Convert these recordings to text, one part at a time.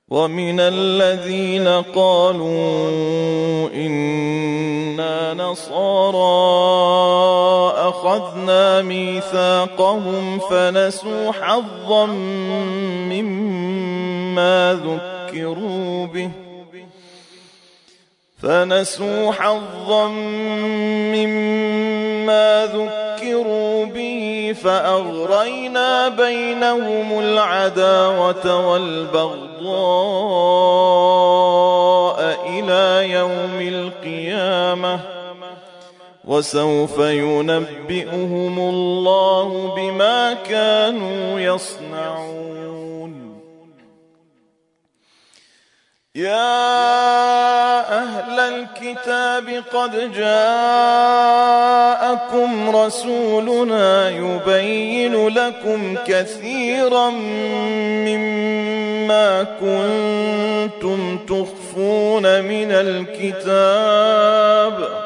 ومن الذين قالوا إنا نصارى أخذنا ميثاقهم فنسوا حظا مما ذكروا به فأغرينا بينهم العداوة والبغضاء إلى يوم القيامة وسوف ينبئهم الله بما كانوا يصنعون. يا أهل الكتاب قد جاءكم رسولنا يبين لكم كثيرا مما كنتم تخفون من الكتاب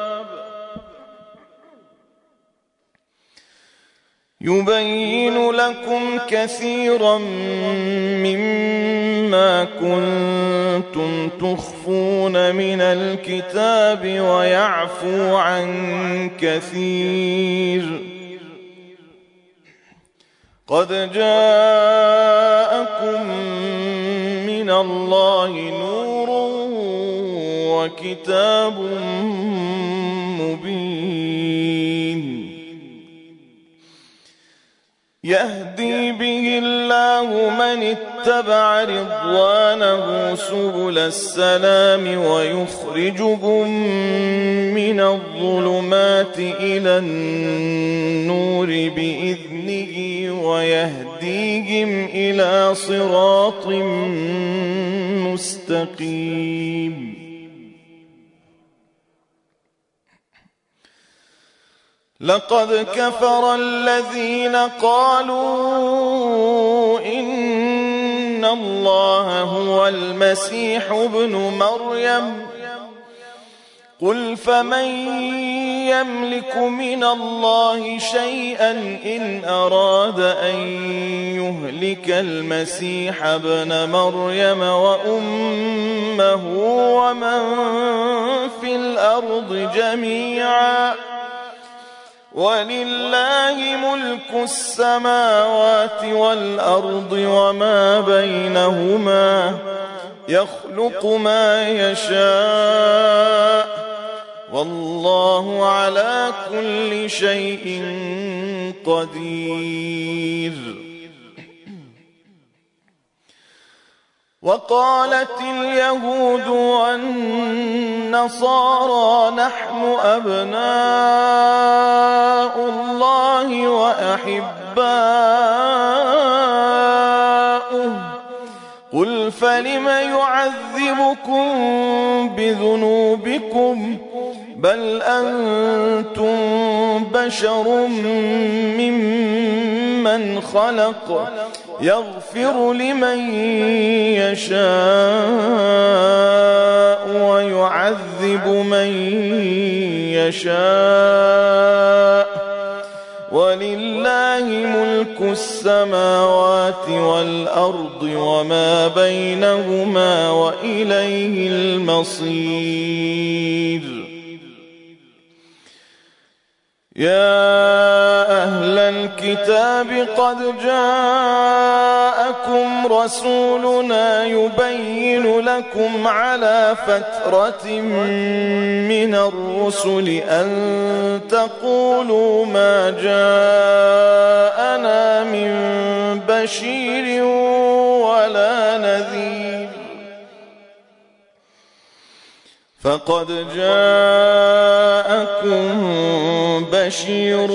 ويعفو عن كثير. قد جاءكم من الله نور وكتاب مبين يهدي به الله من اتبع رضوانه سبل السلام ويخرجهم من الظلمات إلى النور بإذنه ويهديهم إلى صراط مستقيم. لقد كفر الذين قالوا إن الله هو المسيح ابن مريم قل فمن يملك من الله شيئا إن أراد أن يهلك المسيح ابن مريم وأمه ومن في الأرض جميعا ولله ملك السماوات والأرض وما بينهما يخلق ما يشاء والله على كل شيء قدير. وقالت اليهود والنصارى نحن أبناء الله وأحباؤه قل فلم يعذبكم بذنوبكم بل أنتم بشر ممن خلق يغفر لمن يشاء ويعذب من يشاء ولله ملك السماوات والأرض وما بينهما وإليه المصير. يا أهل الكتاب قد جاءكم رسولنا يبين لكم على فترة من الرسل أن تقولوا ما جاءنا من بشير ولا نذير فقد جاءكم بشير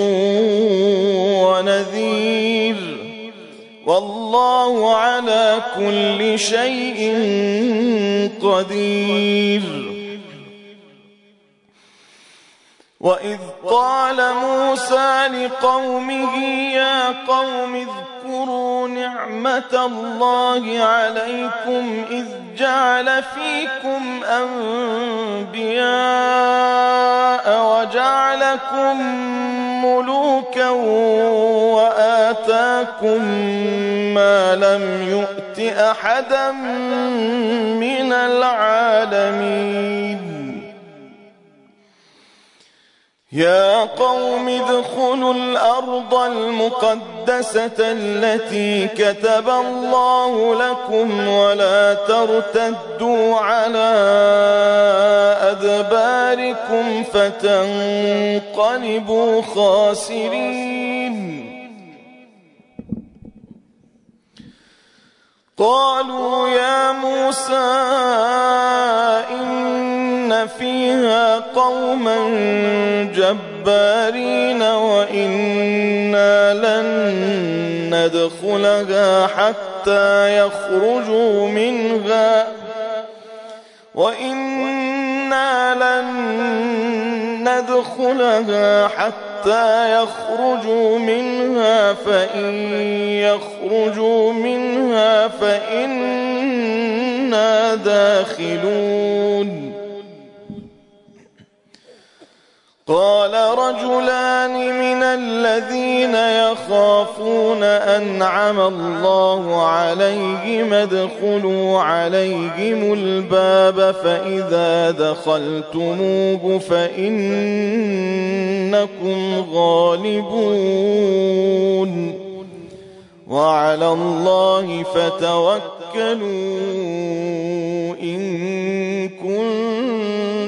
ونذير والله على كل شيء قدير. وإذ قال موسى لقومه يا قوم اذكروا نعمة الله عليكم إذ جعل فيكم أنبياء وجعلكم ملوكا آتاكم ما لم يؤت أحدا من العالمين يا قوم ادخلوا الأرض المقدسة التي كتب الله لكم ولا ترتدوا على أدباركم فتنقلبوا خاسرين قالوا يا موسى إن فيها قوما جبارين وإنا لن ندخلها حتى يخرجوا منها فإن يخرجوا منها فإنا داخلون قال رجلان من الذين يخافون أنعم الله عليهم ادخلوا عليهم الباب فإذا دخلتموه فإنكم غالبون وعلى الله فتوكلوا إن كنتم